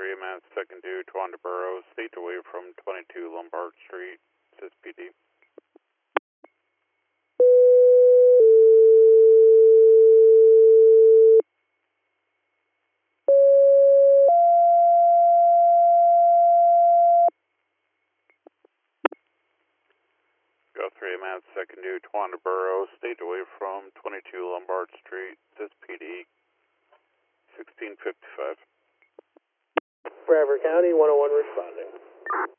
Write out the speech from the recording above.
3, man, second due, Tawanda Burrows, state away from 22 Lombard Street, SISPD. Go 3, man, second due, Tawanda Burrows, state away from 22 Lombard Street, SISPD, 1655. Brevard County, 101 responding.